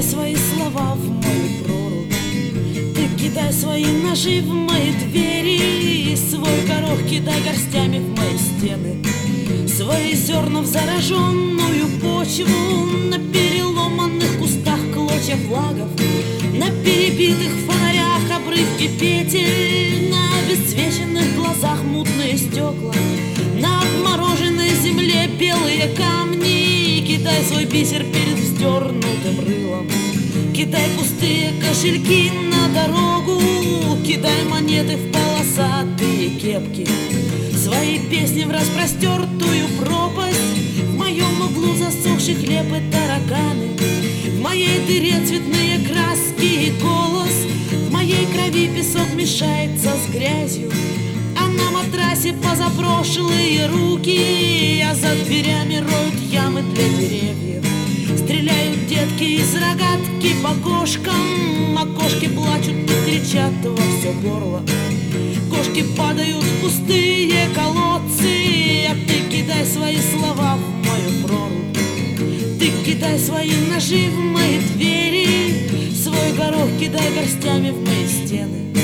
свои слова в мою прорубь, ты кидай свои ножи в мои двери, свой горох кидай горстями в мои стены, свои зерна в зараженную почву, на переломанных кустах клочья флагов, на перебитых фонарях обрывки петель, на обесцвеченных глазах мутные стекла, на обмороженной земле белые камни. Кидай свой бисер перед вздернутым рылом, кидай пустые кошельки на дорогу, кидай монеты в полосатые кепки, свои песни в распростертую пропасть. В моем углу засохший хлеб и тараканы, в моей дыре цветные краски и голос, в моей крови песок мешается с грязью, а на матрасе позапрошлые руки, а за дверями роют ямы для деревьев. Стреляют детки из рогатки по кошкам, а кошки плачут и кричат во все горло. Кошки падают в пустые колодцы, а ты кидай свои слова в мою прорубь, ты кидай свои ножи в мои двери, свой горох кидай горстями в мои стены,